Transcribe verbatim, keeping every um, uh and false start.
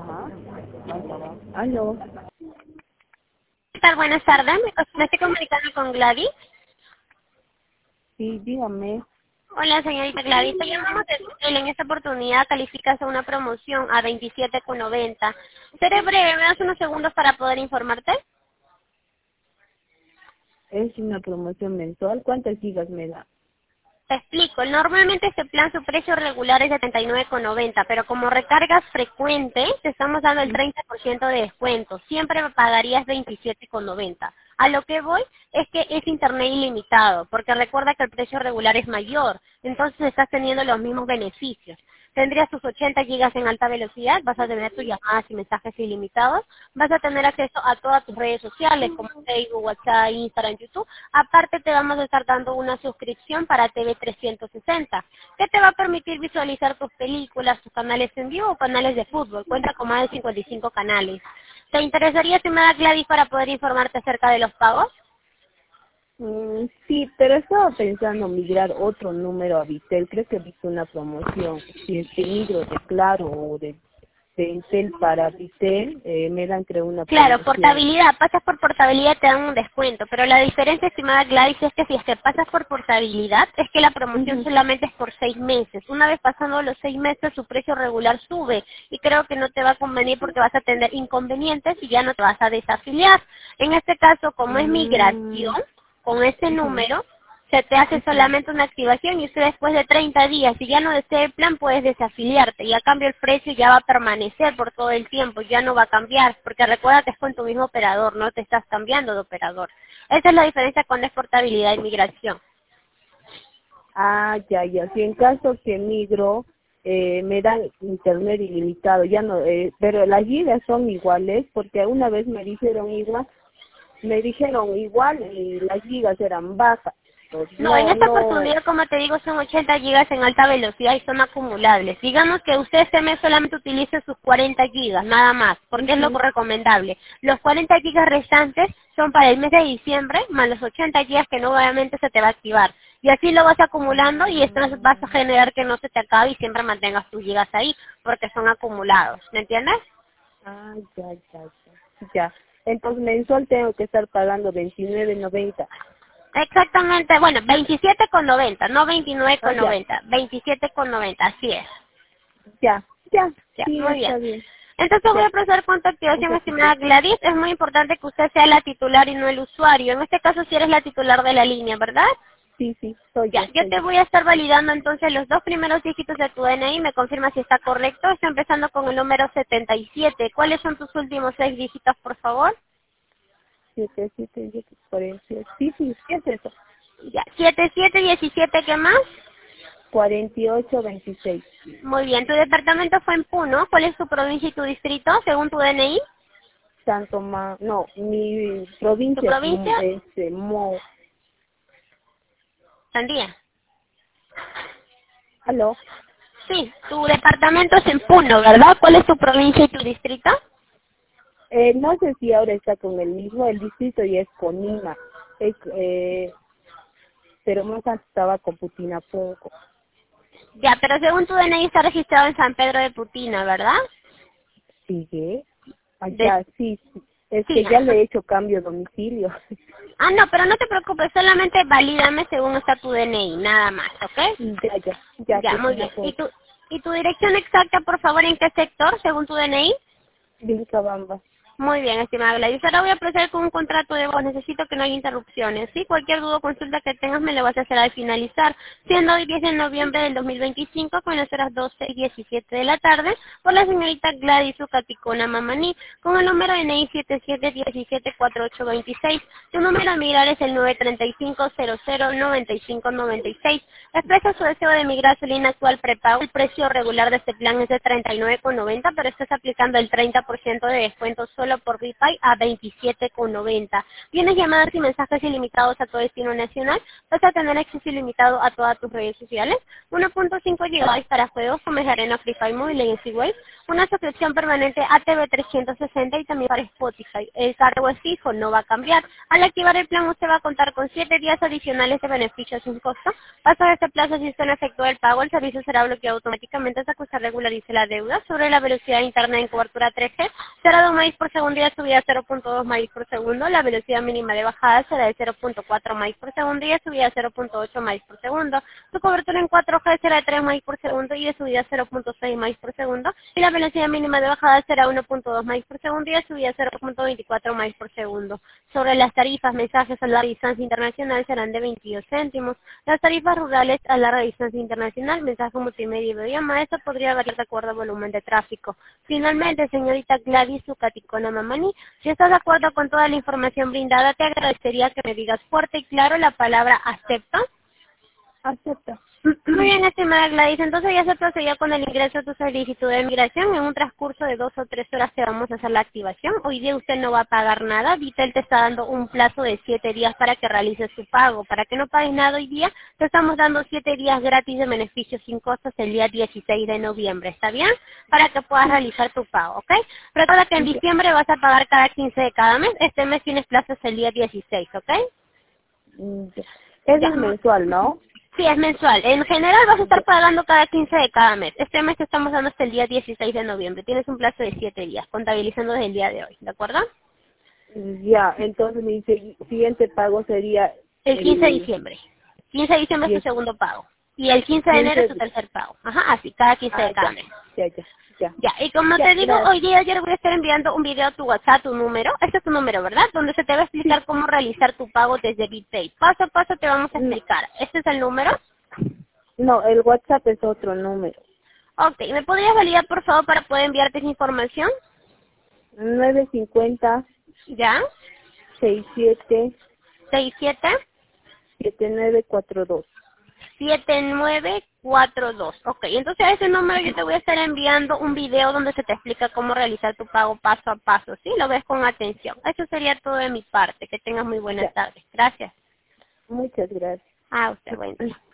Aló. ¿Qué tal? Buenas tardes. Me me estoy comunicando con Gladys. Sí, dígame. Hola, señorita Gladys. Te llamamos de Hotel. En esta oportunidad calificas a una promoción a veintisiete con noventa. Seré breve. ¿Me das unos segundos para poder informarte? Es una promoción mensual. ¿Cuántas gigas me da? Te explico. Normalmente este plan, su precio regular es de treinta y nueve con noventa, pero como recargas frecuentes, te estamos dando el treinta por ciento de descuento. Siempre pagarías veintisiete con noventa. A lo que voy es que es internet ilimitado, porque recuerda que el precio regular es mayor, entonces estás teniendo los mismos beneficios. Tendrías tus ochenta gigas en alta velocidad, vas a tener tus llamadas y mensajes ilimitados, vas a tener acceso a todas tus redes sociales como Facebook, WhatsApp, Instagram, YouTube. Aparte te vamos a estar dando una suscripción para T V trescientos sesenta, que te va a permitir visualizar tus películas, tus canales en vivo o canales de fútbol. Cuenta con más de cincuenta y cinco canales. ¿Te interesaría si me da Gladys para poder informarte acerca de los pagos? Mm, sí, pero estaba pensando migrar otro número a Vitel. Creo que he visto una promoción. Si es que migro de Claro o de, de Entel para Vitel, eh, me dan creo una Claro, promoción. portabilidad, pasas por portabilidad te dan un descuento, pero la diferencia, estimada Gladys, es que si es que pasas por portabilidad, es que la promoción Ujú. solamente es por seis meses. Una vez pasando los seis meses, su precio regular sube y creo que no te va a convenir porque vas a tener inconvenientes y ya no te vas a desafiliar. En este caso, como es Mm, migración, con ese ujú, número, se te hace ujú. solamente una activación y usted después de treinta días, si ya no desea el plan, puedes desafiliarte y a cambio el precio ya va a permanecer por todo el tiempo, ya no va a cambiar, porque recuerda que es con tu mismo operador, no te estás cambiando de operador. Esa es la diferencia con exportabilidad y migración. Ah, ya, ya. Si en caso que migro, eh, me dan internet ilimitado, ya no, eh, pero las gigas son iguales, porque una vez me dijeron igual, me dijeron igual y las gigas eran bajas. Pues No, en no, esta no. oportunidad, como te digo, son ochenta gigas en alta velocidad y son acumulables. Digamos que usted este mes solamente utilice sus cuarenta gigas, nada más, porque es lo Ujú. recomendable. Los cuarenta gigas restantes son para el mes de diciembre, más los ochenta gigas que no obviamente se te va a activar. Y así lo vas acumulando y esto vas a generar que no se te acabe y siempre mantengas tus gigas ahí, porque son acumulados. ¿Me entiendes? Ah, ya, ya, ya. Ya. Entonces mensual tengo que estar pagando veintinueve noventa. Exactamente, bueno, veintisiete con noventa, no veintinueve Ah, con ya, noventa, veintisiete con noventa, así es. ya, ya. Ya, Sí, muy bien. está bien. Entonces voy a Ya, proceder con tu activación, muchas gracias. estimada Gladys. Es muy importante que usted sea la titular y no el usuario. En este caso, si eres la titular de la línea, ¿verdad? Sí, sí, soy Ya, yo, yo soy te yo. voy a estar validando entonces los dos primeros dígitos de tu D N I. Me confirma si está correcto. Está empezando con el número setenta y siete. ¿Cuáles son tus últimos seis dígitos, por favor? Siete, siete, siete, cuarenta. Sí, sí, ¿qué es eso? Ya, siete siete diecisiete, ¿qué más? Cuarenta y ocho veintiséis. Muy bien, tu departamento fue en Puno. ¿Cuál es tu provincia y tu distrito, según tu D N I? Santo Ma, no, mi ¿Tu provincia es, provincia? mm, este, Mo. Sandía. ¿Aló? Sí, tu departamento es en Puno, ¿verdad? ¿Cuál es tu provincia y tu distrito? Eh, no sé si ahora está con el mismo, el distrito y es Conima, es, eh, pero más antes estaba con Putinapunco. Ya, pero según tu D N I está registrado en San Pedro de Putina, ¿verdad? ¿Sigue? De... Allá, sí, sí, es Sí. que ya le he hecho cambio de domicilio. Ah, no, pero no te preocupes, solamente valídame según está tu D N I, nada más, ¿ok? Ya, ya, ya, Ya, muy bien. ¿Y Putinapunco, tu, y tu dirección exacta, por favor, en qué sector, según tu D N I? Vilcabamba. Muy bien, estimada Gladys. Ahora voy a proceder con un contrato de voz. Necesito que no haya interrupciones. ¿Sí? Cualquier duda o consulta que tengas me lo vas a hacer al finalizar. Siendo hoy diez de noviembre del dos mil veinticinco, con las horas doce y diecisiete de la tarde, por la señorita Gladys Ucaticona Mamaní, con el número N I siete siete uno siete cuatro ocho dos seis. Su número a migrar es el nueve tres cinco cero cero nueve cinco nueve seis. Expresa su deseo de migrar su línea actual prepago. El precio regular de este plan es de treinta y nueve con noventa, pero estás aplicando el treinta por ciento de descuento solo por Wi-Fi a veintisiete con noventa. Tienes llamadas y mensajes ilimitados a todo destino nacional. Vas a tener acceso ilimitado a todas tus redes sociales. uno punto cinco gigabytes para juegos como el Arena Free Fire Mobile en Seaway. una suscripción permanente a T V trescientos sesenta y también para Spotify. El cargo es fijo, no va a cambiar. Al activar el plan usted va a contar con siete días adicionales de beneficios sin costo. Pasado este plazo, si usted no efectúa el pago, el servicio será bloqueado automáticamente hasta que usted regularice la deuda. Sobre la velocidad interna en cobertura tres G, será de un megabits por segundo y a subida cero punto dos megabits por segundo. La velocidad mínima de bajada será de cero punto cuatro megabits por segundo y de subida cero punto ocho megabits por segundo. Su cobertura en cuatro G será de tres megabits por segundo y de subida cero punto seis megabits por segundo. Y la velocidad mínima de bajada será uno punto dos megabits por segundo y de subida cero punto veinticuatro megabits por segundo. Sobre las tarifas, mensajes a larga distancia internacional serán de veintidós céntimos. Las tarifas rurales a larga distancia internacional, mensaje multimedia y videollamada, esto podría variar de acuerdo al volumen de tráfico. Finalmente, señorita Gladys Zucaticona Mamani, si estás de acuerdo con toda la información brindada, te agradecería que me digas fuerte y claro la palabra acepto. Acepta. Muy bien, estimada Gladys, entonces ya se procedió con el ingreso de tu solicitud de migración. En un transcurso de dos o tres horas te vamos a hacer la activación. Hoy día usted no va a pagar nada. Vitel te está dando un plazo de siete días para que realices su pago. Para que no pagues nada hoy día, te estamos dando siete días gratis de beneficios sin costos el día dieciséis de noviembre. ¿Está bien? Para que puedas realizar tu pago, ¿ok? Recuerda que en diciembre vas a pagar cada quince de cada mes. Este mes tienes plazos el día dieciséis, ¿ok? Mm, ya. Eso Ya. es mensual, ¿no? Sí, es mensual. En general vas a estar pagando cada quince de cada mes. Este mes te estamos dando hasta el día dieciséis de noviembre. Tienes un plazo de siete días, contabilizando desde el día de hoy, ¿de acuerdo? Ya, entonces mi si- siguiente pago sería El quince de el diciembre. quince de diciembre es tu diez, segundo pago. Y el quince de enero es tu quince. tercer pago. Ajá, así, cada quince Ah, de cada ya, mes. ya, ya, ya. Ya, y como Ya, te digo, gracias. hoy día yo le voy a estar enviando un video a tu WhatsApp, tu número. Este es tu número, ¿verdad? Donde se te va a explicar cómo realizar tu pago desde BitPay. Paso a paso te vamos a No, explicar. Este es el número. no, el WhatsApp es otro número. Ok, ¿me podrías validar, por favor, para poder enviarte esa información? nueve cincuenta ¿Ya? sesenta y siete seis siete setenta y nueve cuarenta y dos. siete nueve cuatro dos. Ok, entonces a ese número yo te voy a estar enviando un video donde se te explica cómo realizar tu pago paso a paso, ¿sí? Lo ves con atención. Eso sería todo de mi parte. Que tengas muy buena Ya, tarde. Gracias. muchas gracias. A usted, buen día.